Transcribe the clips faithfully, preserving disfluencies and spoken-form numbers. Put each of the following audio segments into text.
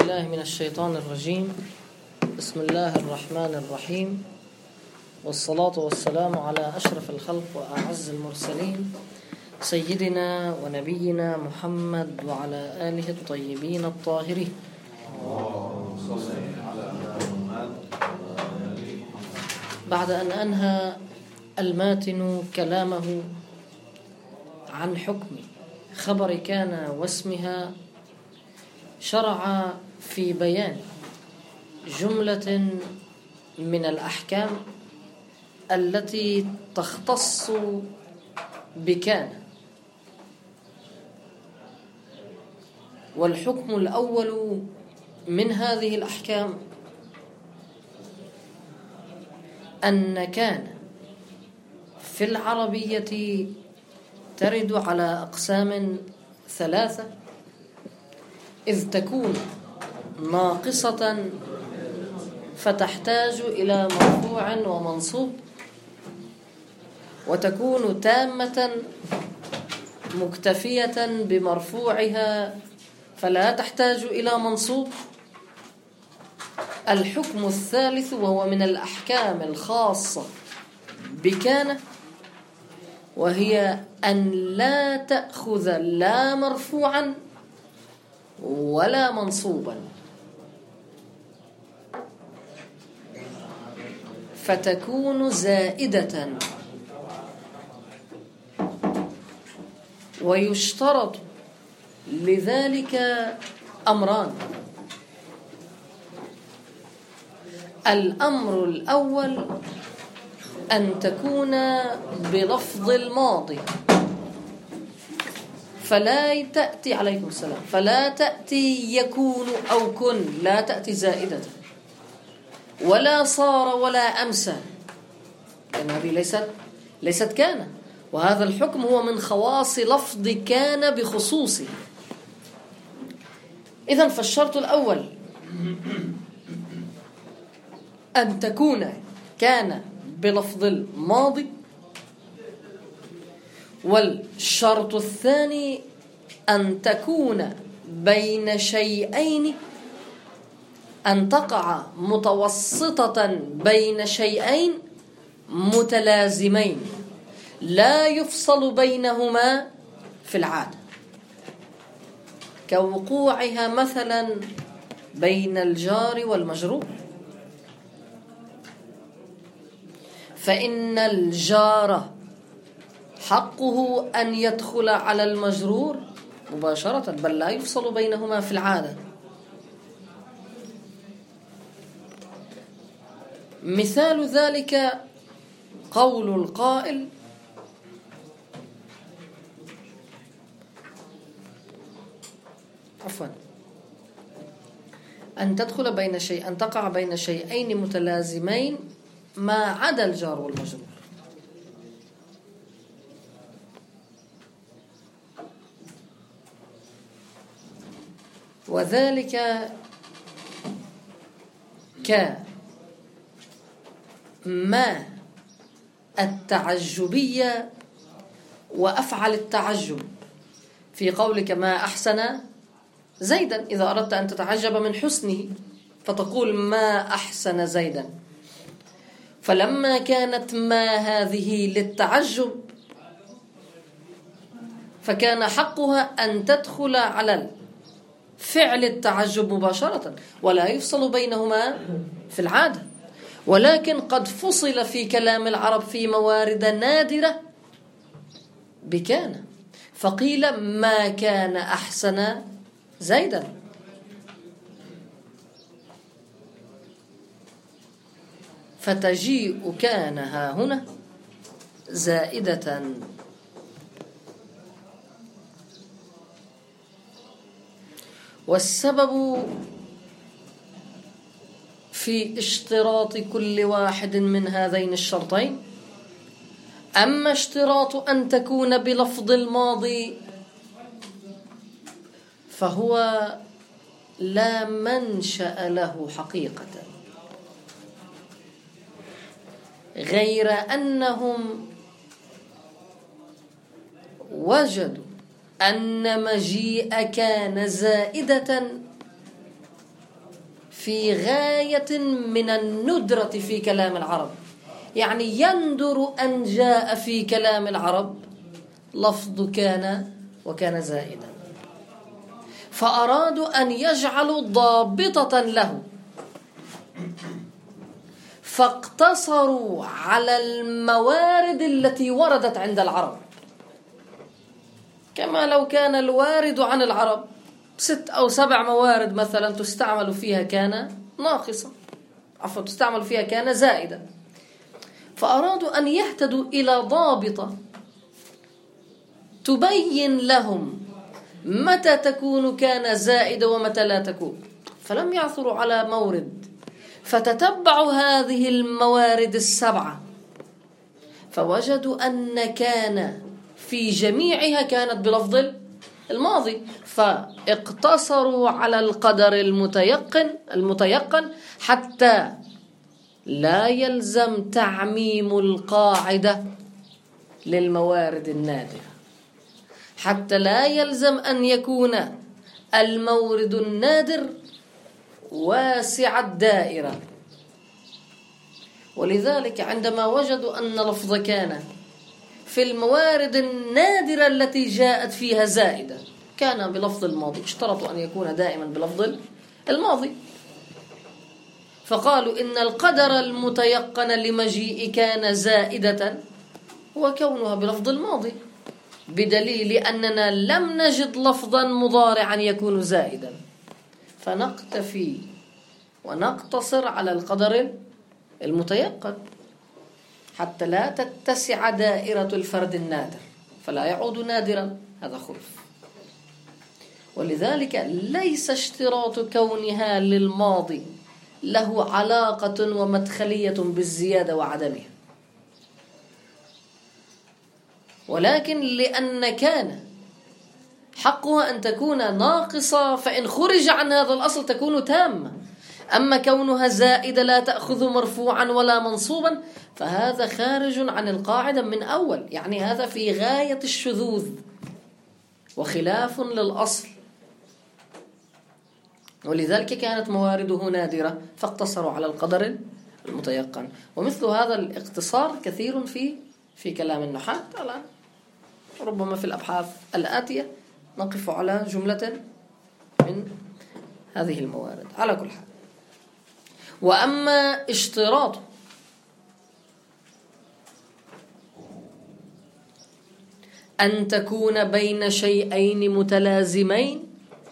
بالله من الشيطان الرجيم. بسم الله الرحمن الرحيم، والصلاة والسلام على أشرف الخلق وأعز المرسلين سيدنا ونبينا محمد وعلى آله الطيبين الطاهرين. بعد أن أنهى الماتن كلامه عن حكم خبر كان واسمها، شرع في بيان جملة من الأحكام التي تختص بكان. والحكم الأول من هذه الأحكام أن كان في العربية ترد على أقسام ثلاثة، إذ تكون ناقصة فتحتاج إلى مرفوع ومنصوب، وتكون تامة مكتفية بمرفوعها فلا تحتاج إلى منصوب. الحكم الثالث وهو من الأحكام الخاصة بكان، وهي أن لا تأخذ لا مرفوعا ولا منصوبا، فتكون زائدة. ويشترط لذلك أمران: الأمر الأول أن تكون بلفظ الماضي، فلا تأتي عليكم السلام فلا تأتي يكون أو كن، لا تأتي زائدة، ولا صار ولا أمسى، لأن هذه ليست ليست كان. وهذا الحكم هو من خواص لفظ كان بخصوصه. إذن فالشرط الأول أن تكون كان بلفظ الماضي، والشرط الثاني أن تكون بين شيئين، أن تقع متوسطة بين شيئين متلازمين لا يفصل بينهما في العادة، كوقوعها مثلا بين الجار والمجرور. فإن الجار حقه أن يدخل على المجرور مباشرة، بل لا يفصل بينهما في العادة. مثال ذلك قول القائل: عفوا أن تدخل بين شيء أن تقع بين شيئين متلازمين ما عدا الجار والمجرور. وذلك كما التعجبية وأفعل التعجب، في قولك ما أحسن زيدا، إذا أردت أن تتعجب من حسنه فتقول ما أحسن زيدا. فلما كانت ما هذه للتعجب فكان حقها أن تدخل على فعل التعجب مباشرة ولا يفصل بينهما في العادة. ولكن قد فصل في كلام العرب في موارد نادرة بكان، فقيل ما كان أحسن زيدا. فتجيء كان ها هنا زائدة. والسبب في اشتراط كل واحد من هذين الشرطين: أما اشتراط أن تكون بلفظ الماضي فهو لا منشأ له حقيقة، غير أنهم وجدوا أن مجيء كان زائدة في غاية من الندرة في كلام العرب، يعني يندر أن جاء في كلام العرب لفظ كان وكان زائدا، فأرادوا أن يجعلوا ضابطة له، فاقتصروا على الموارد التي وردت عند العرب، كما لو كان الوارد عن العرب ست أو سبع موارد مثلا تستعمل فيها كان ناقصة، عفوا تستعمل فيها كان زائدا، فأرادوا أن يهتدوا إلى ضابطة تبين لهم متى تكون كان زائدة ومتى لا تكون، فلم يعثروا على مورد، فتتبعوا هذه الموارد السبعة فوجدوا أن كان في جميعها كانت بلفظ الماضي، فاقتصروا على القدر المتيقن المتيقن حتى لا يلزم تعميم القاعدة للموارد النادرة، حتى لا يلزم أن يكون المورد النادر واسع الدائرة. ولذلك عندما وجدوا أن لفظ كان في الموارد النادرة التي جاءت فيها زائدة كان بلفظ الماضي، اشترطوا أن يكون دائما بلفظ الماضي، فقالوا إن القدر المتيقن لمجيء كان زائدة هو كونها بلفظ الماضي، بدليل أننا لم نجد لفظا مضارعا يكون زائدا، فنقتفي ونقتصر على القدر المتيقن حتى لا تتسع دائرة الفرد النادر فلا يعود نادرا، هذا خلف. ولذلك ليس اشتراط كونها للماضي له علاقة ومدخلية بالزيادة وعدمها، ولكن لأن كان حقها أن تكون ناقصة، فإن خرج عن هذا الأصل تكون تامة، أما كونها زائدة لا تأخذ مرفوعا ولا منصوبا فهذا خارج عن القاعدة من أول، يعني هذا في غاية الشذوذ وخلاف للأصل، ولذلك كانت موارده نادرة فاقتصروا على القدر المتيقن. ومثل هذا الاقتصار كثير في في كلام النحاة، الآن ربما في الأبحاث الآتية نقف على جملة من هذه الموارد. على كل حال، وأما اشتراط أن تكون بين شيئين متلازمين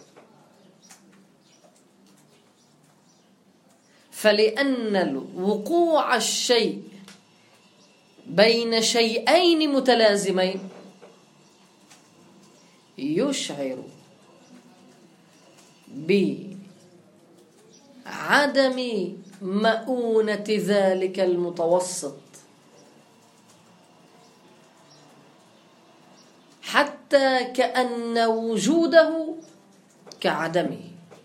فلأن وقوع الشيء بين شيئين متلازمين يشعر بعدم مؤونة ذلك المتوسط، حتى كأن وجوده كعدمه،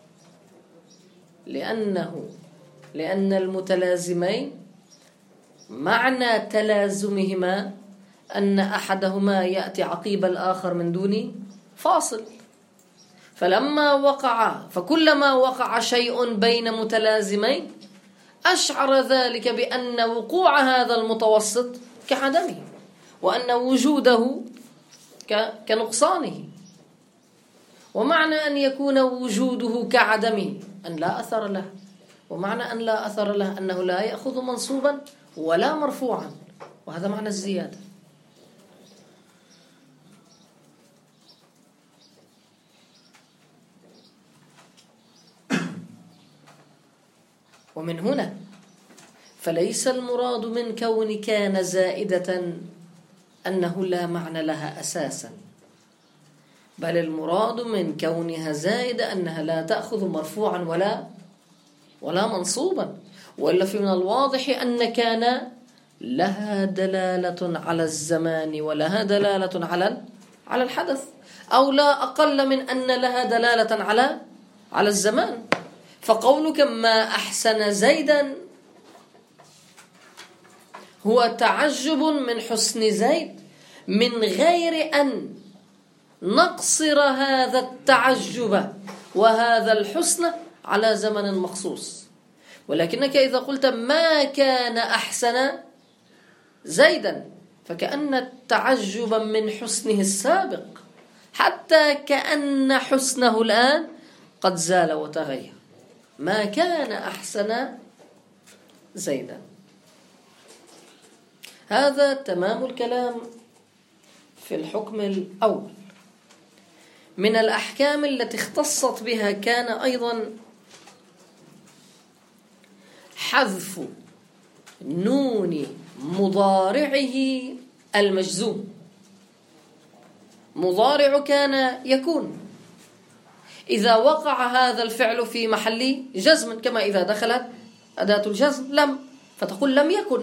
لأنه لأن المتلازمين معنى تلازمهما أن أحدهما يأتي عقيب الآخر من دون فاصل، فلما وقع فكلما وقع شيء بين متلازمين أشعر ذلك بأن وقوع هذا المتوسط كعدمه، وأن وجوده كنقصانه. ومعنى أن يكون وجوده كعدمه أن لا أثر له، ومعنى أن لا أثر له أنه لا يأخذ منصوبا ولا مرفوعا، وهذا معنى الزيادة. ومن هنا فليس المراد من كون كان زائدة أنه لا معنى لها أساسا، بل المراد من كونها زائدة أنها لا تأخذ مرفوعا ولا ولا منصوبا، وإلا في من الواضح أن كان لها دلالة على الزمان ولها دلالة على على الحدث، أو لا أقل من أن لها دلالة على على الزمان. فقولك ما أحسن زيدا هو تعجب من حسن زيد من غير أن نقصر هذا التعجب وهذا الحسن على زمن مخصوص. ولكنك إذا قلت ما كان أحسن زيدا فكأن تعجبا من حسنه السابق، حتى كأن حسنه الآن قد زال وتغير. ما كان أحسن زيدا. هذا تمام الكلام في الحكم الأول. من الأحكام التي اختصت بها كان أيضا حذف نون مضارعه المجزوم. مضارع كان يكون، إذا وقع هذا الفعل في محل جزم، كما إذا دخلت أداة الجزم لم، فتقول لم يكن.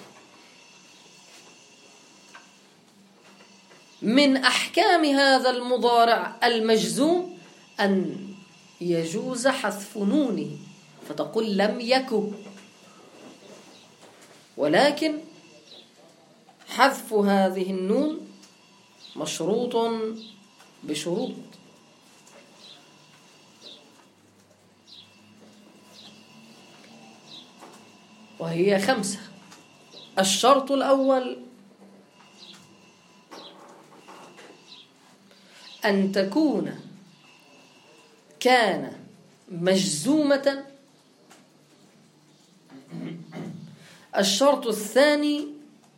من أحكام هذا المضارع المجزوم أن يجوز حذف نونه، فتقول لم يكن. ولكن حذف هذه النون مشروط بشروط. وهي خمسة. الشرط الأول أن تكون كان مجزومة. الشرط الثاني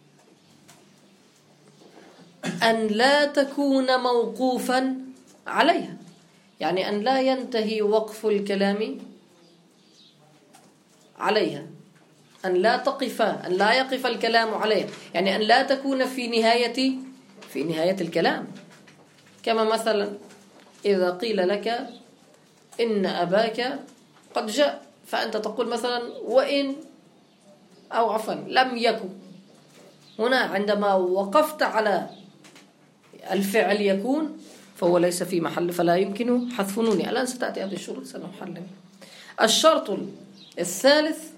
أن لا تكون موقوفا عليها، يعني أن لا ينتهي وقف الكلام عليها، أن لا تقف أن لا يقف الكلام عليها، يعني أن لا تكون في نهاية في نهاية الكلام. كما مثلا إذا قيل لك إن أباك قد جاء، فأنت تقول مثلا وإن أو عفوا لم يكن. هنا عندما وقفت على الفعل يكون فهو ليس في محل، فلا يمكن حذف نونه. الآن ستأتي هذه الشروط سنحلل. الشرط الثالث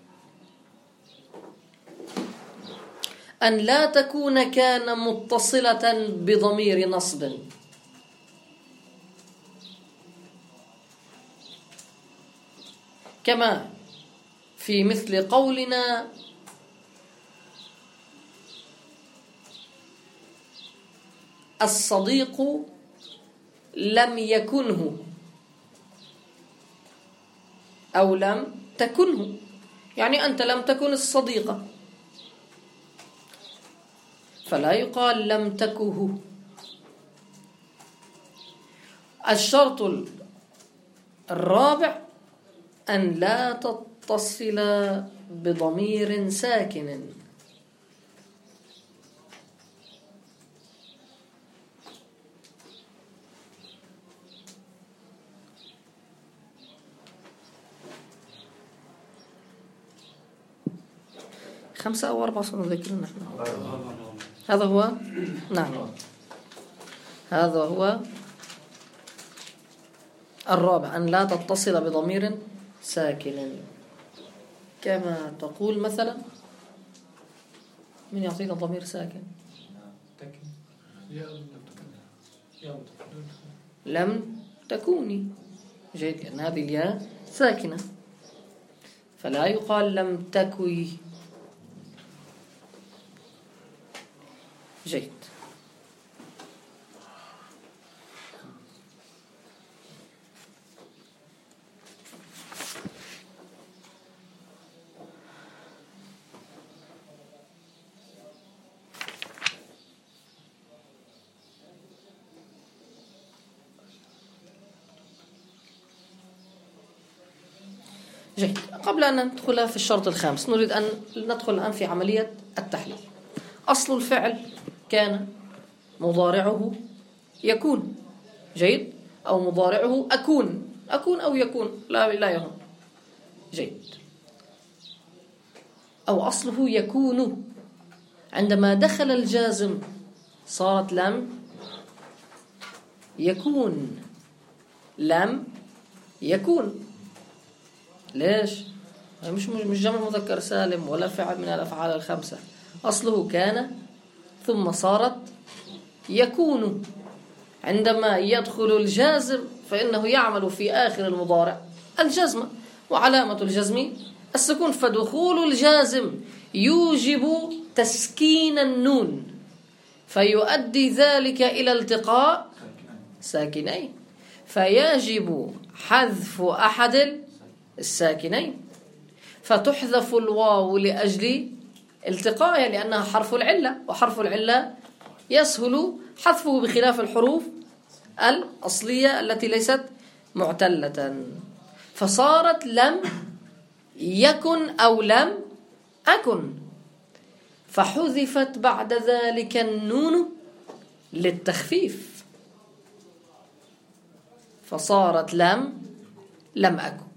أن لا تكون كان متصلة بضمير نصب، كما في مثل قولنا الصديق لم يكنه أو لم تكنه، يعني أنت لم تكن الصديقة، فلا يقال لم تكه. الشرط الرابع أن لا تتصل بضمير ساكن، خمسة أو أربعة سنذكرون نحن. هذا هو نعم هذا هو الرابع، أن لا تتصل بضمير ساكن. كما تقول مثلا، من يعطينا ضمير ساكن؟ لم تكوني. جيد، لأن هذه الياء ساكنة، فلا يقال لم تكوي. جيد. جيد. قبل أن ندخل في الشرط الخامس نريد أن ندخل الآن في عملية التحليل. أصل الفعل كان مضارعه يكون، جيد، أو مضارعه أكون، أكون أو يكون، لا لا يهم، جيد. أو أصله يكون، عندما دخل الجازم صارت لم يكون، لم يكون. ليش؟ مش مش جمع مذكر سالم ولا فعل من الأفعال الخمسة، أصله كان ثم صارت يكون. عندما يدخل الجازم فإنه يعمل في آخر المضارع الجزم، وعلامة الجزم السكون، فدخول الجازم يوجب تسكين النون فيؤدي ذلك إلى التقاء ساكنين، فيجب حذف أحد الساكنين، فتحذف الواو لأجل التقائها لأنها حرف العلة، وحرف العلة يسهل حذفه بخلاف الحروف الأصلية التي ليست معتلة. فصارت لم يكن أو لم أكن، فحذفت بعد ذلك النون للتخفيف، فصارت لم لم أكن.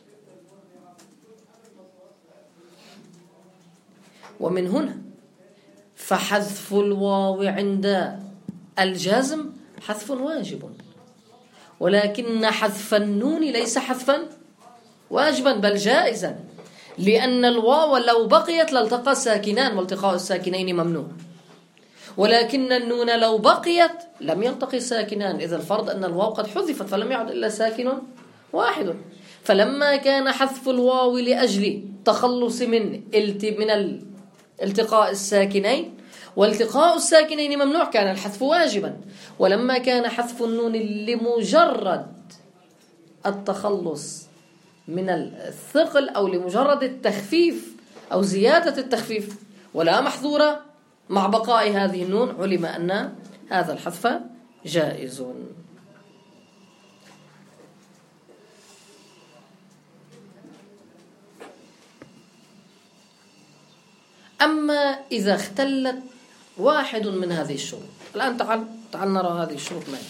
ومن هنا فحذف الواو عند الجزم حذف واجب، ولكن حذف النون ليس حذفا واجبا بل جائزا، لأن الواو لو بقيت لالتقى الساكنان، والتقاء الساكنين ممنوع، ولكن النون لو بقيت لم يلتقي الساكنان، إذا الفرض أن الواو قد حذفت فلم يعد إلا ساكن واحد. فلما كان حذف الواو لأجل تخلص من من التقاء الساكنين، والتقاء الساكنين ممنوع، كان الحذف واجبا. ولما كان حذف النون لمجرد التخلص من الثقل أو لمجرد التخفيف أو زيادة التخفيف ولا محظورة مع بقاء هذه النون، علم أن هذا الحذف جائز. أما إذا اختلت واحد من هذه الشروط، الآن تعال تعال نرى هذه الشروط معي.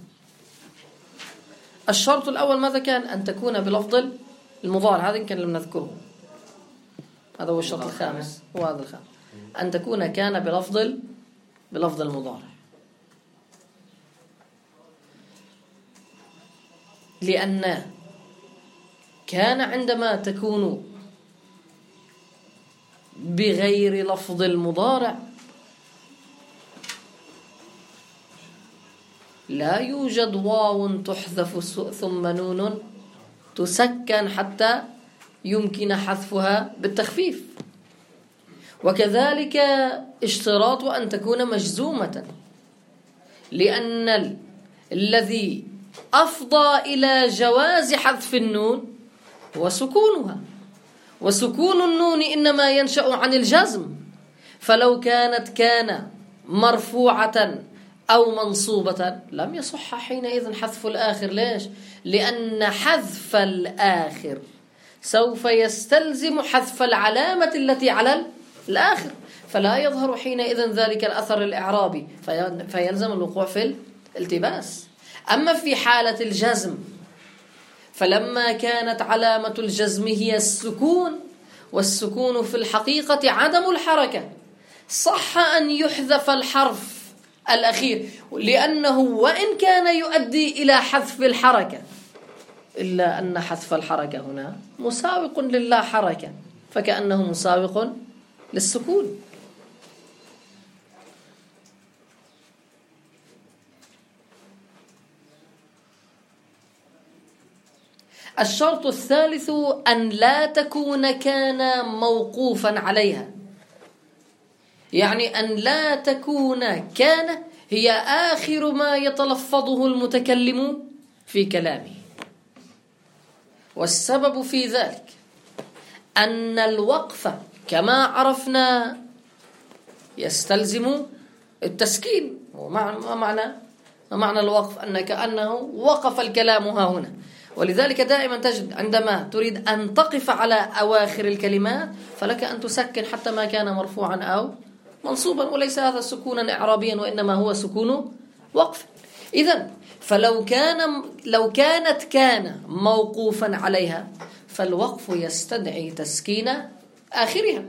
الشرط الأول ماذا كان؟ أن تكون بلفظ المضارع، هذا يمكن لم نذكره، هذا هو الشرط الخامس، وهذا الخامس أن تكون كان بلفظ بلفظ المضارع، لأن كان عندما تكون بغير لفظ المضارع لا يوجد واو تحذف ثم نون تسكن حتى يمكن حذفها بالتخفيف، وكذلك اشتراط أن تكون مجزومة، لأن ال... الذي أفضى إلى جواز حذف النون هو سكونها، وسكون النون إنما ينشأ عن الجزم، فلو كانت كان مرفوعة أو منصوبة لم يصح حينئذ حذف الآخر. ليش؟ لأن حذف الآخر سوف يستلزم حذف العلامة التي على الآخر، فلا يظهر حينئذ ذلك الأثر الإعرابي، فيلزم الوقوع في الالتباس. أما في حالة الجزم فلما كانت علامة الجزم هي السكون، والسكون في الحقيقة عدم الحركة، صح أن يحذف الحرف الأخير، لأنه وإن كان يؤدي إلى حذف الحركة إلا أن حذف الحركة هنا مساوق للا حركة، فكأنه مساوق للسكون. الشرط الثالث أن لا تكون كان موقوفا عليها، يعني أن لا تكون كان هي آخر ما يتلفظه المتكلم في كلامه. والسبب في ذلك أن الوقف كما عرفنا يستلزم التسكين. وما معنى ما معنى الوقف؟ أن كأنه وقف الكلام ها هنا، ولذلك دائما تجد عندما تريد أن تقف على أواخر الكلمات فلك أن تسكن حتى ما كان مرفوعا أو منصوبا، وليس هذا سكونا إعرابيا وإنما هو سكون وقف. إذن فلو كان لو كانت كان موقوفا عليها فالوقف يستدعي تسكين آخرها،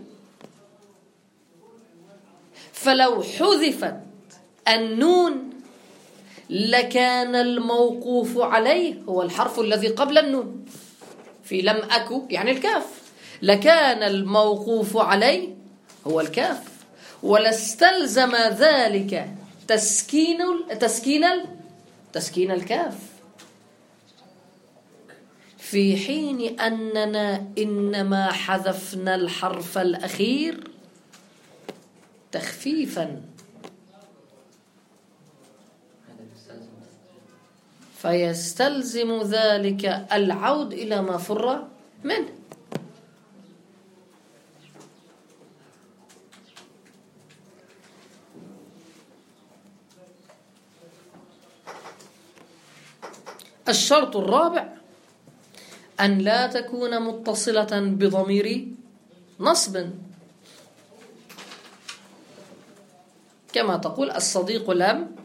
فلو حذفت النون لكان الموقوف عليه هو الحرف الذي قبل النون في لم أكو، يعني الكاف، لكان الموقوف عليه هو الكاف، ولاستلزم ذلك تسكين تسكين تسكين الكاف. في حين أننا إنما حذفنا الحرف الأخير تخفيفا، فيستلزم ذلك العود إلى ما فر منه. الشرط الرابع أن لا تكون متصلة بضمير نصب، كما تقول الصديق لم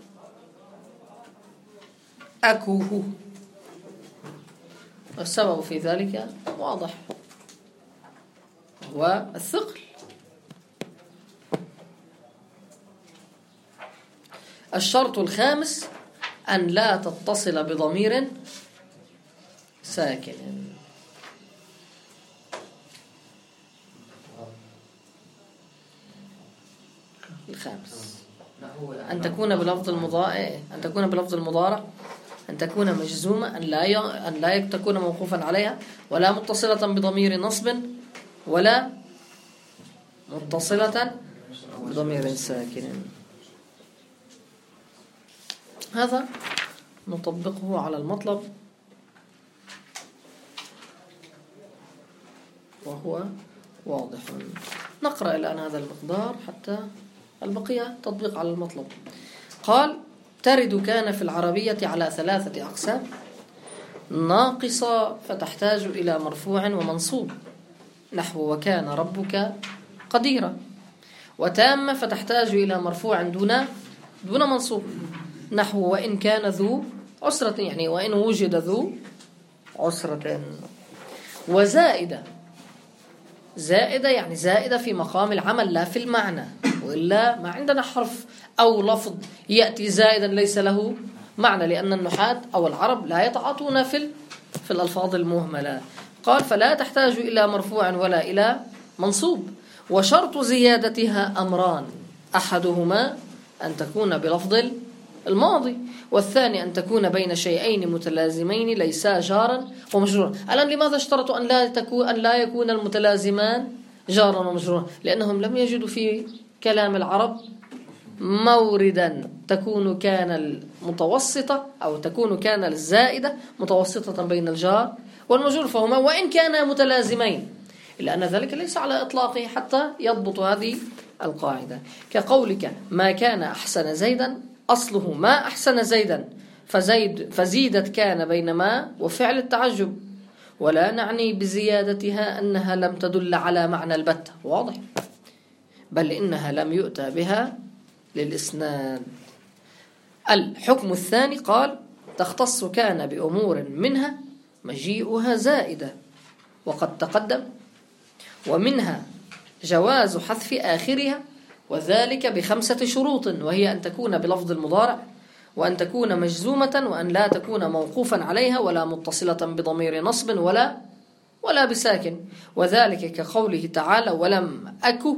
أكوه، والسبب في ذلك واضح، هو الثقل. الشرط الخامس أن لا تتصل بضمير ساكن. الخامس أن تكون بلفظ المضارع، أن تكون بلفظ المضارع، أن تكون مجزومة، أن لا ي... أن لا تكون موقوفا عليها، ولا متصلة بضمير نصب، ولا متصلة بضمير ساكن. هذا نطبقه على المطلب، وهو واضح. نقرأ الآن هذا المقدار حتى البقية تطبيق على المطلب. قال: ترد كان في العربية على ثلاثة أقسام: ناقصة فتحتاج إلى مرفوع ومنصوب نحو وكان ربك قديرا، وتامة فتحتاج إلى مرفوع دون دون منصوب نحو وإن كان ذو عسرة، يعني وإن وجد ذو عسرة. وزائدة، زائدة يعني زائدة في مقام العمل لا في المعنى، وإلا ما عندنا حرف أو لفظ يأتي زائدا ليس له معنى، لأن النحاة أو العرب لا يتعاطون في في الألفاظ المهملة. قال: فلا تحتاج إلى مرفوع ولا إلى منصوب. وشرط زيادتها أمران: أحدهما أن تكون بلفظ الماضي، والثاني أن تكون بين شيئين متلازمين ليسا جارا ومجرورا. الآن لماذا اشترطوا أن لا تكون أن لا يكون المتلازمان جارا ومجرورا؟ لأنهم لم يجدوا في كلام العرب موردا تكون كان المتوسطة أو تكون كان الزائدة متوسطة بين الجار والمجرور، فهما وإن كانا متلازمين، إلا أن ذلك ليس على إطلاقه حتى يضبط هذه القاعدة. كقولك: ما كان أحسن زيدا، أصله ما أحسن زيدا، فزيد فزيدت كان بين ما وفعل التعجب، ولا نعني بزيادتها أنها لم تدل على معنى البتة، واضح، بل إنها لم يؤتى بها للإسناد. الحكم الثاني قال: تختص كان بأمور منها مجيئها زائدة وقد تقدم، ومنها جواز حذف آخرها، وذلك بخمسة شروط، وهي أن تكون بلفظ المضارع، وأن تكون مجزومة، وأن لا تكون موقوفا عليها، ولا متصلة بضمير نصب، ولا ولا بساكن. وذلك كقوله تعالى: ولم أكو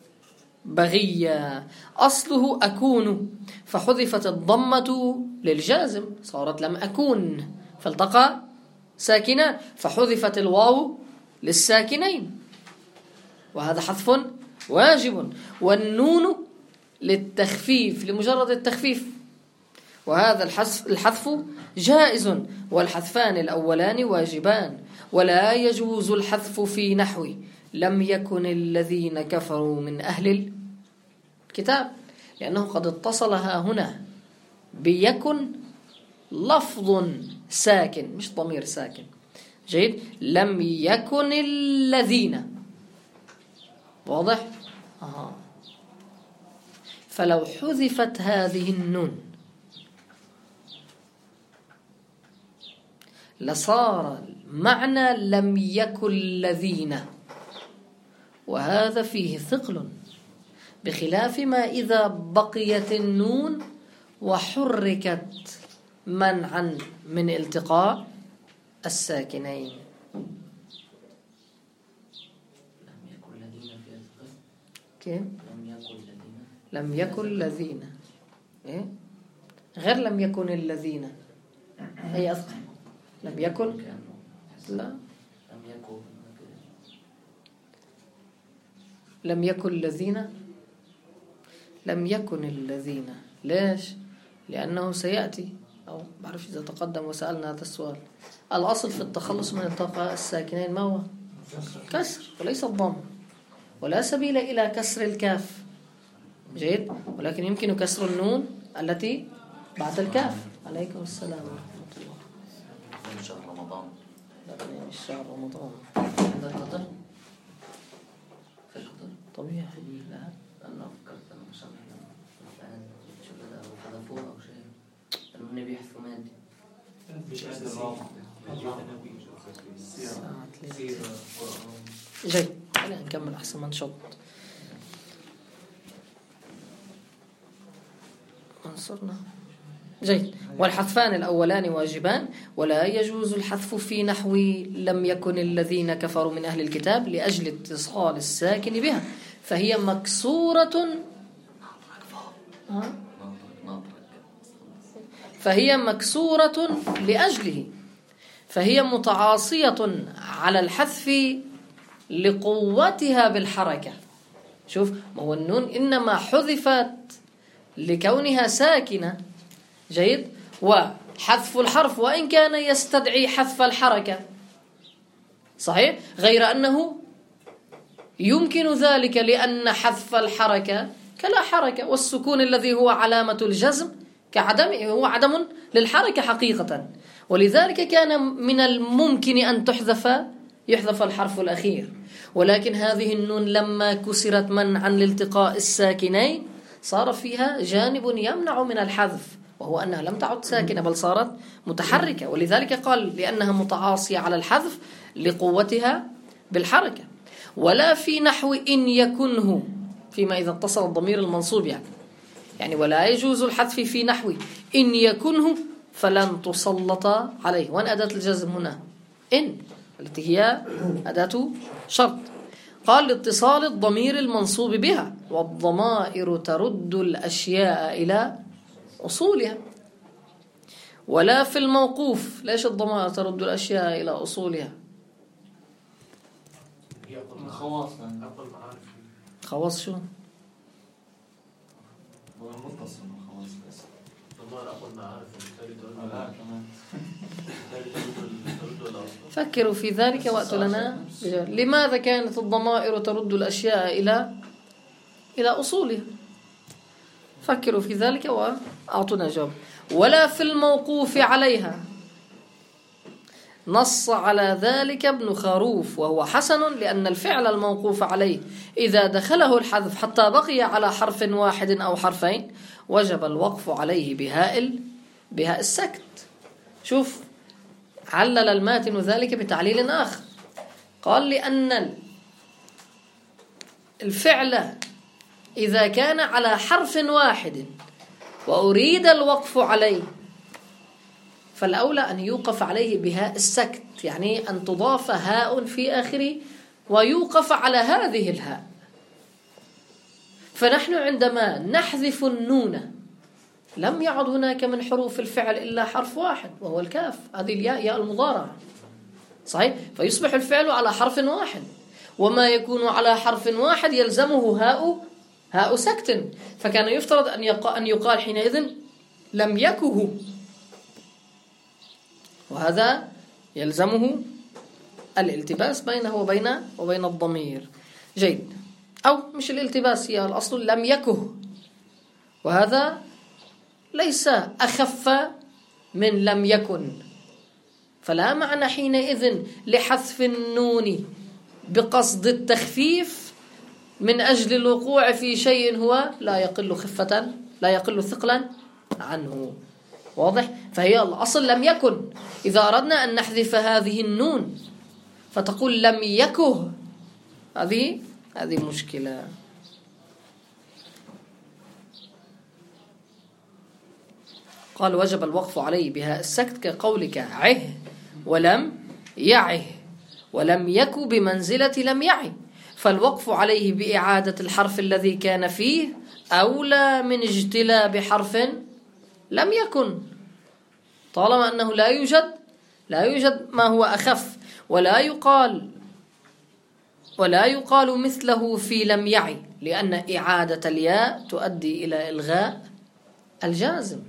بغيا، أصله أكون، فحذفت الضمة للجازم صارت لم أكون، فالتقى ساكنان، فحذفت الواو للساكنين، وهذا حذف واجب. والنون للتخفيف، لمجرد التخفيف، وهذا الحذف جائز، والحذفان الأولان واجبان. ولا يجوز الحذف في نحو لم يكن الذين كفروا من أهل الكتاب، لأنه قد اتصلها هنا بيكن لفظ ساكن مش ضمير ساكن. جيد. لم يكن الذين، واضح؟ آه. فلو حذفت هذه النون لصار معنى لم يكن الذين، وهذا فيه ثقل، بخلاف ما إذا بقيت النون وحركت منعا من التقاء الساكنين. كيف؟ لم يكن الذين، إيه؟ غير لم يكن الذين، أي أثقل. لم يكن لا لم يكن لم يكن الذين لم يكن الذين ليش؟ لأنه سيأتي أو بعرف إذا تقدم وسألنا هذا السؤال. الأصل في التخلص من التقاء الساكنين ما هو؟ كسر وليس الضم، ولا سبيل إلى كسر الكاف. جيد. ولكن يمكن كسر النون التي بعد الكاف. عليكم السلام ورحمة الله. من شهر رمضان. لا من شهر رمضان. عندك قدر؟ فيش قدر؟ طبيعي. لا أنا فكرت أنا مش عارف شو كذا أو حذفوها أو شيء. إنه النبي يحذفوا مادي. مش قادر جيد. خلينا نكمل أحسن ما نشوط. انصرنا. جيد. والحذفان الأولان واجبان، ولا يجوز الحذف في نحو لم يكن الذين كفروا من أهل الكتاب لأجل اتصال الساكن بها، فهي مكسورة فهي مكسورة لأجله، فهي متعاصية على الحذف لقوتها بالحركة. شوف، ما هو النون إنما حذفت لكونها ساكنة. جيد. وحذف الحرف وإن كان يستدعي حذف الحركة صحيح، غير أنه يمكن ذلك لأن حذف الحركة كلا حركة، والسكون الذي هو علامة الجزم كعدم هو عدم للحركة حقيقة، ولذلك كان من الممكن أن تحذف يحذف الحرف الأخير. ولكن هذه النون لما كسرت منعا لالتقاء الساكنين صار فيها جانب يمنع من الحذف، وهو أنها لم تعد ساكنة بل صارت متحركة، ولذلك قال لأنها متعاصية على الحذف لقوتها بالحركة. ولا في نحو إن يكنه فيما إذا اتصل الضمير المنصوب يعني يعني ولا يجوز الحذف في نحو إن يكنه فلن تسلط عليه. وأن أداة الجزم هنا إن التي هي أداة شرط. قال لاتصال الضمير المنصوب بها، والضمائر ترد الأشياء إلى أصولها. ولا في الموقوف. ليش الضمائر ترد الأشياء إلى أصولها؟ خواص. خواص شو؟ متصل خواص بس. ضمائر أقل معارف فكروا في ذلك وأتوا لنا. لماذا كانت الضمائر ترد الأشياء إلى إلى أصولها؟ فكروا في ذلك وأعطونا جواب. ولا في الموقوف عليها. نص على ذلك ابن خروف وهو حسن، لأن الفعل الموقوف عليه إذا دخله الحذف حتى بقي على حرف واحد أو حرفين وجب الوقف عليه بهاء بهاء السكت. شوف، علل الماتن ذلك بتعليل آخر. قال لأن الفعل إذا كان على حرف واحد وأريد الوقف عليه فالأولى أن يوقف عليه بهاء السكت، يعني أن تضاف هاء في آخره ويوقف على هذه الهاء. فنحن عندما نحذف النون لم يعد هناك من حروف الفعل إلا حرف واحد وهو الكاف، هذه الياء ياء المضارعة صحيح، فيصبح الفعل على حرف واحد، وما يكون على حرف واحد يلزمه هاء هاء سكت، فكان يفترض أن أن يقال حينئذ لم يكه، وهذا يلزمه الالتباس بينه وبين وبين الضمير. جيد. أو مش الالتباس، هي الأصل لم يكه، وهذا ليس أخف من لم يكن، فلا معنى حينئذ لحذف النون بقصد التخفيف من أجل الوقوع في شيء هو لا يقل خفة لا يقل ثقلا عنه. واضح؟ فهي الأصل لم يكن. إذا أردنا أن نحذف هذه النون فتقول لم يكه، هذه هذه مشكلة. قال وجب الوقف عليه بها السكت كقولك عه ولم يعه، ولم يك بمنزلة لم يعه، فالوقف عليه بإعادة الحرف الذي كان فيه أولى من اجتلاب حرف لم يكن، طالما أنه لا يوجد لا يوجد ما هو أخف. ولا يقال ولا يقال مثله في لم يعي، لأن إعادة الياء تؤدي إلى إلغاء الجازم،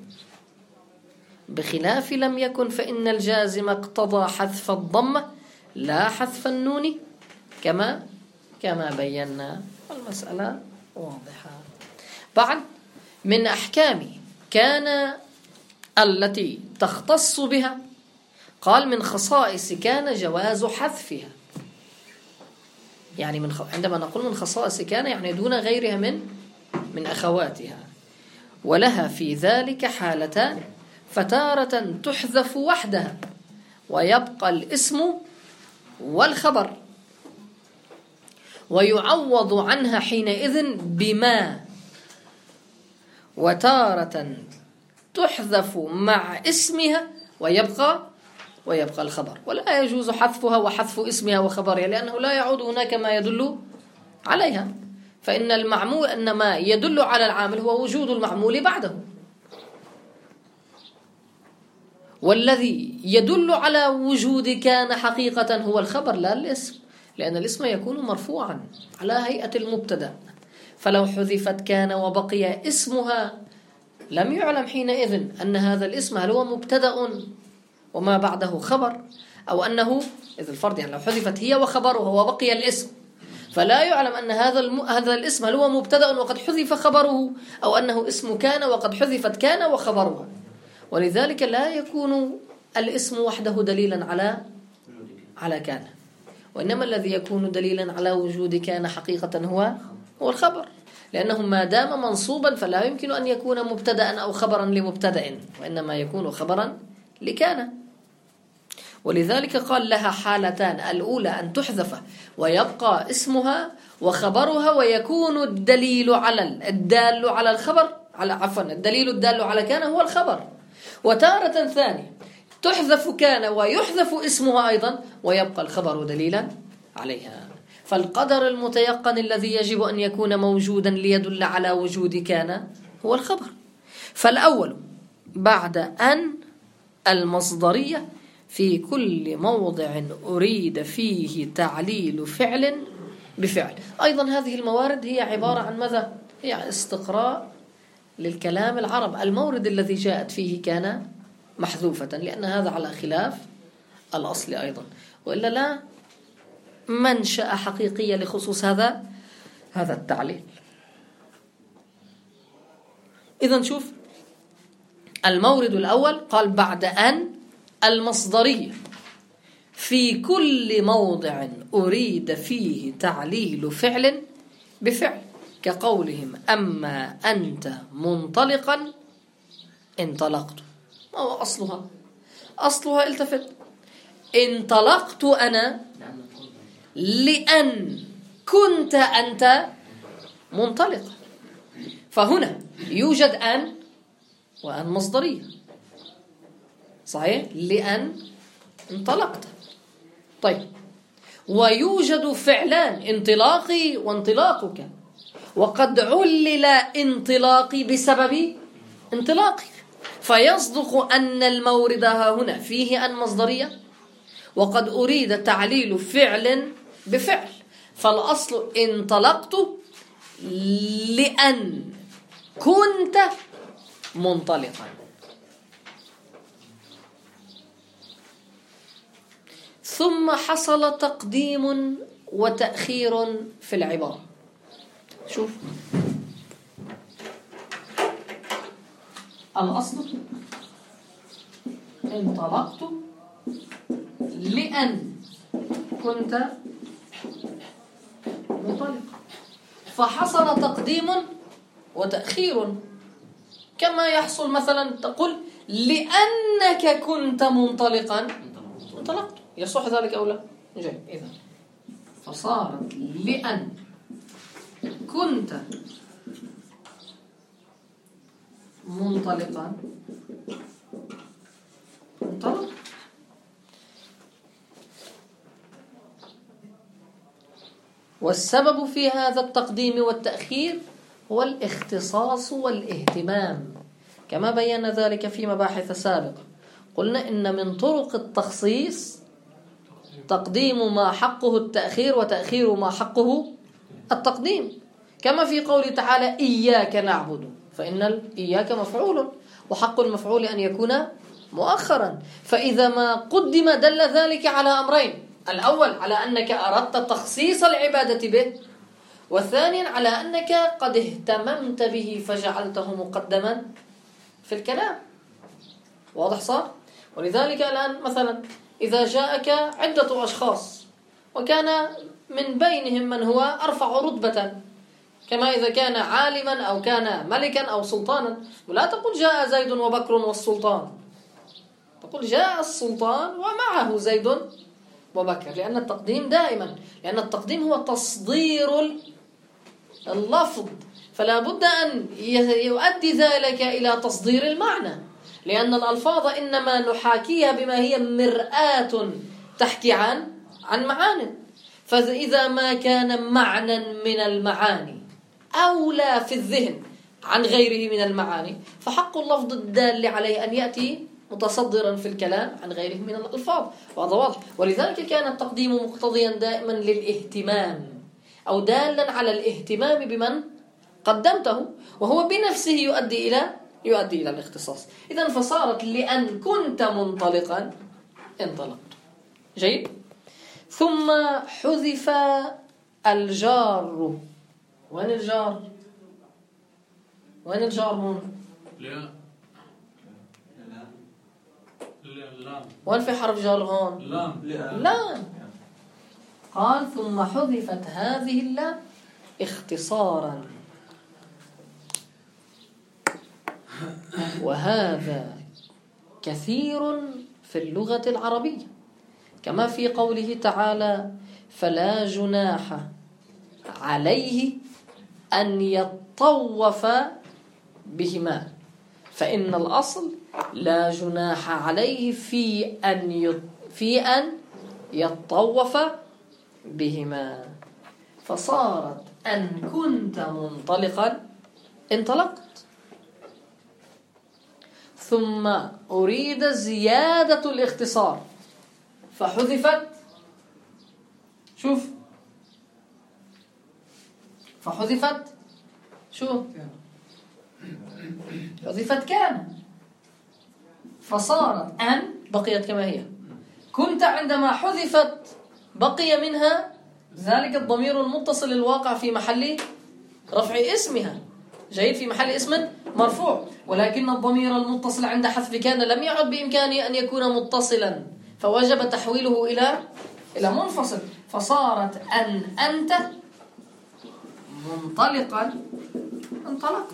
بخلاف لم يكن فإن الجازم اقتضى حذف الضمة لا حذف النون كما كما بينا. المسألة واضحة. بعد من أحكام كان التي تختص بها، قال من خصائص كان جواز حذفها. يعني من خ... عندما نقول من خصائص كان يعني دون غيرها من من أخواتها. ولها في ذلك حالتان، فتارة تحذف وحدها ويبقى الاسم والخبر، ويعوض عنها حينئذ بما، وتارة تحذف مع اسمها ويبقى ويبقى الخبر. ولا يجوز حذفها وحذف اسمها وخبرها، لأنه لا يعود هناك ما يدل عليها، فإن المعمول أن ما يدل على العامل هو وجود المعمول بعده، والذي يدل على وجود كان حقيقة هو الخبر لا الاسم، لأن الاسم يكون مرفوعا على هيئة المبتدأ. فلو حذفت كان وبقي اسمها لم يعلم حينئذ أن هذا الاسم هل هو مبتدأ وما بعده خبر، أو أنه إذا الفرض يعني لو حذفت هي وخبرها وبقي الاسم، فلا يعلم أن هذا الم... هذا الاسم هل هو مبتدأ وقد حذف خبره، أو أنه اسم كان وقد حذفت كان وخبرها. ولذلك لا يكون الاسم وحده دليلا على على كان، وإنما الذي يكون دليلا على وجود كان حقيقة هو هو الخبر، لأنه ما دام منصوبا فلا يمكن أن يكون مبتدأ أو خبرا لمبتدأ، وإنما يكون خبرا لكان. ولذلك قال لها حالتان، الأولى أن تحذف ويبقى اسمها وخبرها، ويكون الدليل على الدال على الخبر على عفوا الدليل الدال على كان هو الخبر. وتارة ثانية تحذف كان ويحذف اسمها أيضا ويبقى الخبر دليلا عليها. فالقدر المتيقن الذي يجب أن يكون موجودا ليدل على وجود كان هو الخبر. فالأول بعد أن المصدرية في كل موضع أريد فيه تعليل فعل بفعل. أيضا هذه الموارد هي عبارة عن ماذا؟ هي استقراء للكلام العرب. المورد الذي جاءت فيه كان محذوفة، لأن هذا على خلاف الأصل أيضا، وإلا لا منشأ حقيقية لخصوص هذا هذا التعليل. إذن شوف المورد الأول قال بعد أن المصدرية في كل موضع أريد فيه تعليل فعل بفعل، كقولهم أما أنت منطلقا انطلقت. ما هو أصلها؟ أصلها التفت انطلقت أنا لأن كنت أنت منطلقا. فهنا يوجد أن وأن مصدرية صحيح لأن انطلقت. طيب ويوجد فعلان انطلاقي وانطلاقك، وقد علل انطلاقي بسبب انطلاقي، فيصدق أن المورد ها هنا فيه أن مصدرية، وقد أريد تعليل فعل بفعل. فالأصل انطلقت لأن كنت منطلقا. ثم حصل تقديم وتأخير في العبارة. شوف الأصل انطلقت لأن كنت منطلقا، فحصل تقديم وتأخير، كما يحصل مثلا تقول لأنك كنت منطلقا انطلقت. يصح ذلك أو لا؟ جيد. إذا فصارت لأن كنت منطلقا انطلق. والسبب في هذا التقديم والتأخير هو الاختصاص والاهتمام، كما بينا ذلك في مباحث سابقة. قلنا إن من طرق التخصيص تقديم ما حقه التأخير وتأخير ما حقه التقديم، كما في قوله تعالى إياك نعبد، فإن إياك مفعول وحق المفعول أن يكون مؤخرا. فإذا ما قدم دل ذلك على أمرين: الأول على أنك أردت تخصيص العبادة به، والثاني على أنك قد اهتممت به فجعلته مقدما في الكلام. واضح صار؟ ولذلك الآن مثلا إذا جاءك عدة أشخاص وكان من بينهم من هو أرفع رتبة، كما إذا كان عالما أو كان ملكا أو سلطانا، ولا تقول جاء زيد وبكر والسلطان، تقول جاء السلطان ومعه زيد وبكر، لأن التقديم دائما، لأن التقديم هو تصدير اللفظ، فلا بد أن يؤدي ذلك إلى تصدير المعنى، لأن الألفاظ إنما نحاكيها بما هي مرآة تحكي عن عن معان. فإذا ما كان معنى من المعاني أولى في الذهن عن غيره من المعاني، فحق اللفظ الدال عليه أن يأتي متصدرا في الكلام عن غيره من الألفاظ، وهذا واضح. ولذلك كان التقديم مقتضيا دائما للاهتمام، أو دالا على الاهتمام بمن قدمته، وهو بنفسه يؤدي إلى يؤدي إلى الاختصاص. إذن فصارت لأن كنت منطلقا انطلقت. جيد. ثم حذف الجار. وين الجار؟ وين الجار هون؟ لا لا. وين في حرف جار هون؟ لام. لام. قال ثم حذفت هذه اللام اختصارا، وهذا كثير في اللغة العربية، كما في قوله تعالى فلا جناح عليه أن يطوف بهما، فإن الأصل لا جناح عليه في أن في أن يطوف بهما، فصارت أن كنت منطلقا انطلقت. ثم أريد زيادة الاختصار فحذفت، شوف فحذفت شوف حذفت كان، فصارت أن بقيت كما هي. كنت عندما حذفت بقي منها ذلك الضمير المتصل الواقع في محل رفع اسمها، جيد، في محل اسم مرفوع، ولكن الضمير المتصل عند حذف كان لم يعد بإمكانه أن يكون متصلا، فوجب تحويله إلى إلى منفصل، فصارت أن أنت منطلقا انطلقت.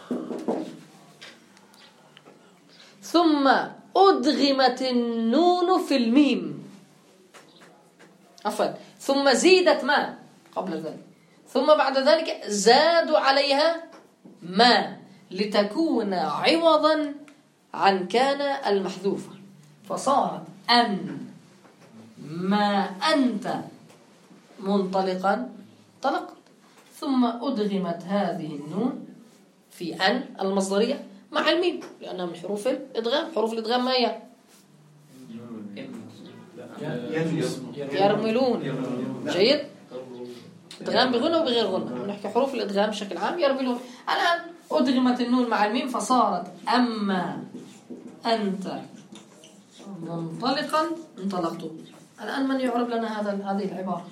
ثم أدغمت النون في الميم، عفوا ثم زيدت ما قبل ذلك، ثم بعد ذلك زادوا عليها ما لتكون عوضا عن كان المحذوفة، فصارت أن ما أنت منطلقا انطلقت. ثم أدغمت هذه النون في أن المصدرية مع الميم، لأنها من حروف الإدغام. حروف الإدغام ما هي؟ يرملون. جيد. إدغام بغنى وبغير غنى، نحكي حروف الإدغام بشكل عام. يرملون. الآن أدغمت النون مع الميم فصارت أما أنت منطلقا انطلقت. الآن من يعرب لنا هذا هذه العبارة؟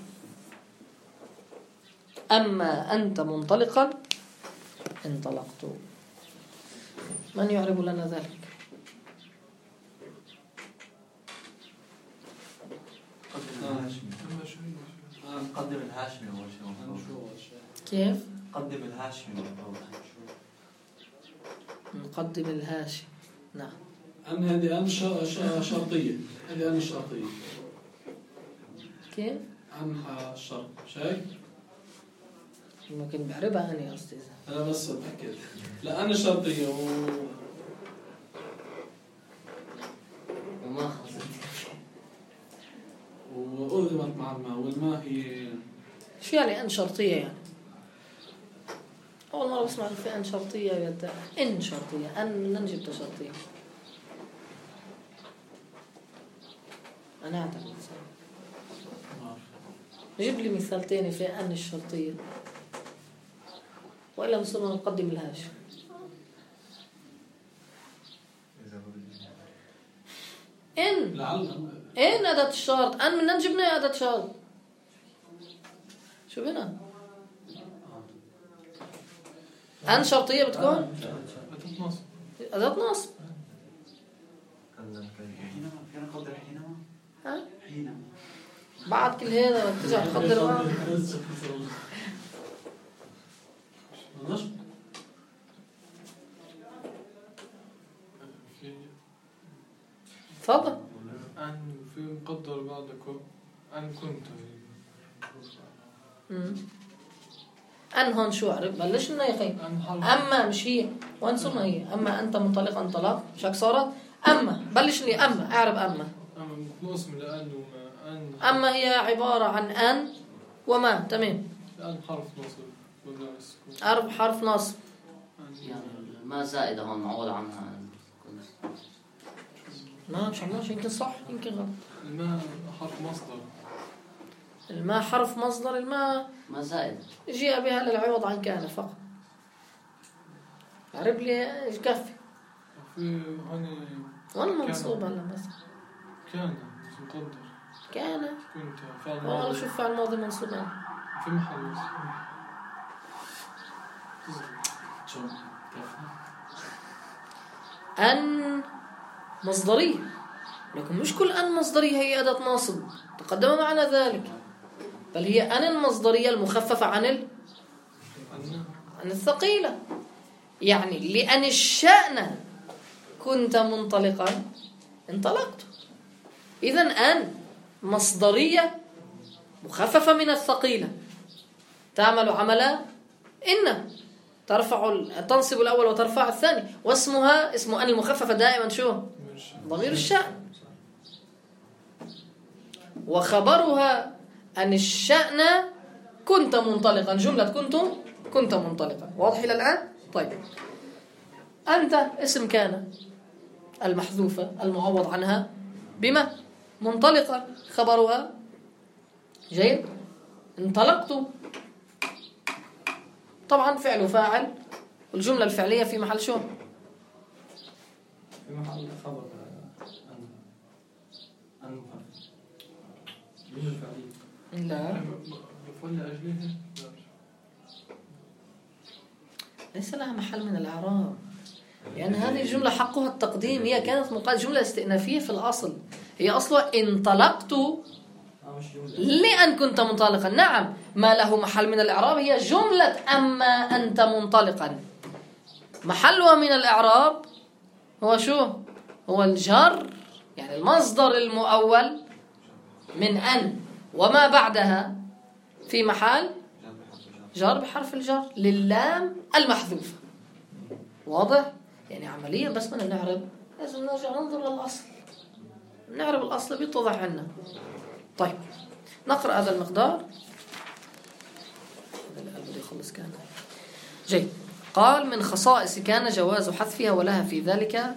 أما أنت منطلقا انطلقت، من يعرب لنا ذلك؟ قدم الهاشمي أول شيء. كيف؟ قدم الهاشمي. نقدم الهاشم. نعم. أن هذه أن شرطية، هذه أن شرطية. كيف؟ أن الشرط شايف؟ ممكن بعربها أنا يا أستاذ. أنا بس أتأكد. لا أن شرطية و وما خلصت وأدغمت مع الماء، والماء هي شو يعني أن شرطية؟ يعني أول مرة بسمع في أن شرطية يد إن شرطية، أن ننجب شرطية. أنا أعتقد جيب لي مثال تاني في أن الشرطية، وإلا نصير نقدم الهاش. إن لعل إن أداة الشرط، أن من نجبنا أداة شرط. شو بنا؟ أن شرطية بتكون أداة نصب. ها؟ بعد كل هذا ترجع تقدر معه. تفضل. أن في مقدر بعدك أن كنت. أن هون شو عرف بلشنا يا أخي. أما مش هي وين صرنا هي. أما أنت منطلق انطلاق شك صارت. أما بلشني أما أعرف أما. أما متناصب لأن وما أن. أما هي عبارة عن أن وما. تمام. أن حرف نصب مبني على السكون. أرب حرف نصب. يعني ما زائدة هون معوض عنها. ما مش عملاش يمكن صح يمكن غلط. الماء حرف مصدر. الماء حرف مصدر. الماء ما زائد. جاء بها للعوض عن كان فقط. عرب لي ايش كفي. في هون. وانا منصوب هلا بس. كان مش مقدر. كان. كنت فعل والله ماضي. شوف فعل ماضي منصوب. في محل. أن مصدرية، لكن مش كل أن مصدرية هي أداة ناصب، تقدم معنا ذلك، بل هي أن المصدرية المخففة عن ال... عن الثقيلة. يعني لأن الشأن كنت منطلقا انطلقت. إذن أن مصدرية مخففة من الثقيلة تعمل عمل إن ترفع تنصب الأول وترفع الثاني، واسمها اسم أن المخففة دائما شو؟ ضمير الشأن. وخبرها أن الشأن كنت منطلقا، جملة كنت كنت منطلقا. واضح إلى الآن؟ طيب أنت اسم كان المحذوفة المعوض عنها بما منطلقا، خبرها جيد انطلقت. طبعا فعل فاعل، والجملة الفعلية في محل شو؟ في محل خبر أن أن مين الفعلية؟ لا مفعول لأجله. ليس لها محل من الإعراب، لأن هذه الجملة حقها التقديم. هي كانت مقال جملة استئنافية في الأصل، هي أصلا انطلقت لأن كنت منطلقا. نعم ما له محل من الإعراب هي جملة أما أنت منطلقا، محلها من الإعراب هو شو؟ هو الجر، يعني المصدر المؤول من أن وما بعدها في محل جر بحرف الجر للام المحذوفة. واضح؟ يعني عمليا بس من نعرب لازم نرجع ننظر للأصل، نعرف الأصل بيتضح عنا. طيب نقرأ هذا المقدار. يخلص كان جيد. قال من خصائص كان جواز حذفها، ولها في ذلك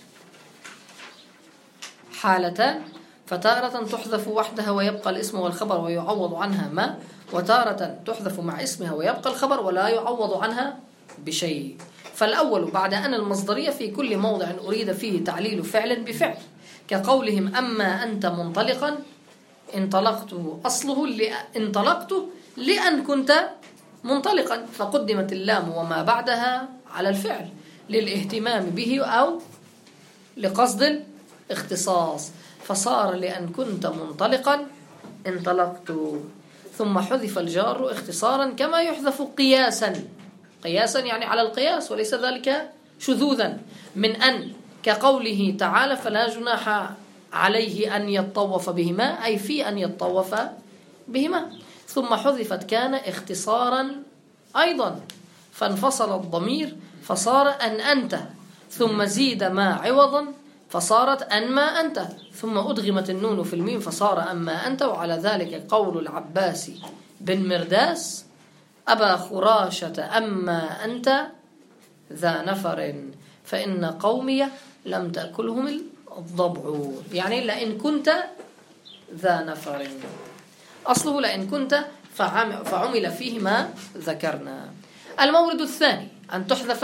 حالتان، فتارة تحذف وحدها ويبقى الاسم والخبر ويعوض عنها ما، وتارة تحذف مع اسمها ويبقى الخبر ولا يعوض عنها بشيء. فالأول بعد أن المصدرية في كل موضع أريد فيه تعليل فعل بفعل، كقولهم أما أنت منطلقا انطلقت أصله انطلقت لأن كنت منطلقا، فقدمت اللام وما بعدها على الفعل للاهتمام به أو لقصد الاختصاص، فصار لأن كنت منطلقا انطلقت. ثم حذف الجار اختصارا كما يحذف قياسا، قياسا يعني على القياس وليس ذلك شذوذا من أن، كقوله تعالى فلا جناح عليه أن يطوف بهما، أي في أن يطوف بهما. ثم حذفت كان اختصارا أيضا فانفصل الضمير فصار أن أنت، ثم زيد ما عوضا فصارت أن ما أنت، ثم أدغمت النون في الميم فصار أما أنت. وعلى ذلك قول العباس بن مرداس أبا خراشة أما أنت ذا نفر فإن قومي لم تأكلهم الضبع، يعني لئن كنت ذا نفر. أصله لئن كنت فعمل فيه ما ذكرنا. المورد الثاني أن تحذف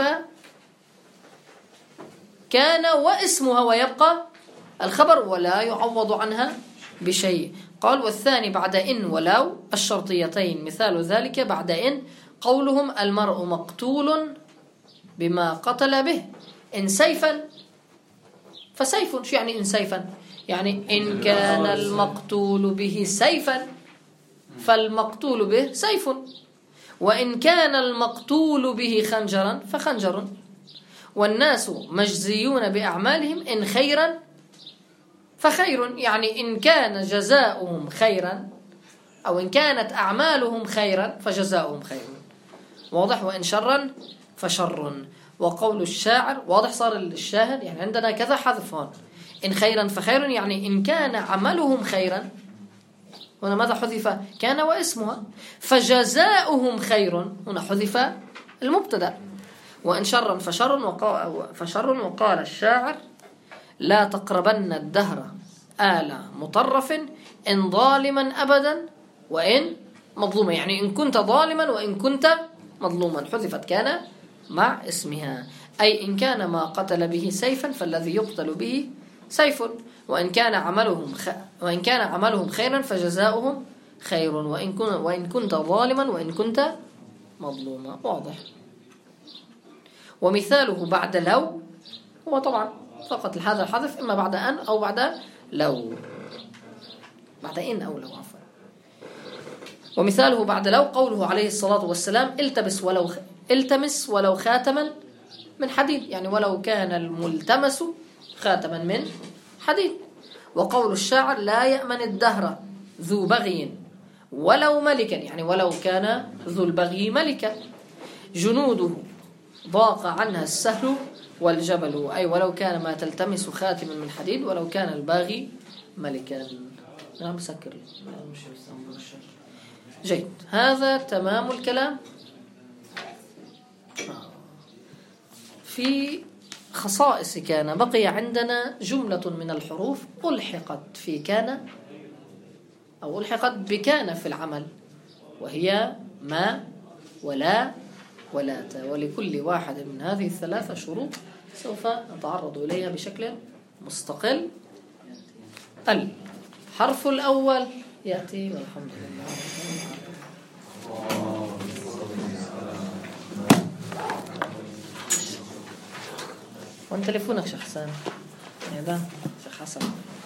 كان واسمها ويبقى الخبر ولا يعوض عنها بشيء. قال والثاني بعد إن ولو الشرطيتين، مثال ذلك بعد إن قولهم المرء مقتول بما قتل به، إن سيفا فسيف. شو يعني إن سيفا؟ يعني إن كان المقتول به سيفا فالمقتول به سيف، وإن كان المقتول به خنجرا فخنجر. والناس مجزيون بأعمالهم إن خيرا فخير، يعني إن كان جزاؤهم خيرا أو إن كانت أعمالهم خيرا فجزاؤهم خير. واضح؟ وإن شرا فشر. وقول الشاعر واضح صار الشاهد، يعني عندنا كذا حذف هون. إن خيرا فخير يعني إن كان عملهم خيرا، هنا ماذا حذف؟ كان واسمها. فجزاؤهم خير، هنا حذف المبتدأ. وإن شرا فشر وقال, فشر وقال الشاعر لا تقربن الدهر آل مطرف إن ظالما أبدا وإن مظلوما، يعني إن كنت ظالما وإن كنت مظلوما. حذفت كان مع اسمها، أي إن كان ما قتل به سيفا فالذي يقتل به سيف، وإن كان عملهم خ... وإن كان عملهم خيرا فجزاؤهم خير، وإن كن... وإن كنت ظالما وإن كنت مظلوما. واضح؟ ومثاله بعد لو هو طبعا فقط هذا الحذف إما بعد أن أو بعد لو، بعد إن أو لو عفوا. ومثاله بعد لو قوله عليه الصلاة والسلام التمس ولو خ... التمس ولو خاتما من حديد، يعني ولو كان الملتمس خاتما من حديد. وقول الشاعر لا يأمن الدهر ذو بغي ولو ملكا، يعني ولو كان ذو البغي ملكا. جنوده ضاق عنها السهل والجبل، أي ولو كان ما تلتمس خاتما من حديد ولو كان الباغي ملكا. نعم بسكر. جيد، هذا تمام الكلام. في خصائص كان بقي عندنا جملة من الحروف ألحقت في كان أو ألحقت بكان في العمل، وهي ما ولا ولات. ولكل واحد من هذه الثلاثة شروط سوف نتعرض إليها بشكل مستقل. الحرف الأول يأتي والحمد لله. وانت تليفونك شيخ حسن؟ هذا شيخ حسن.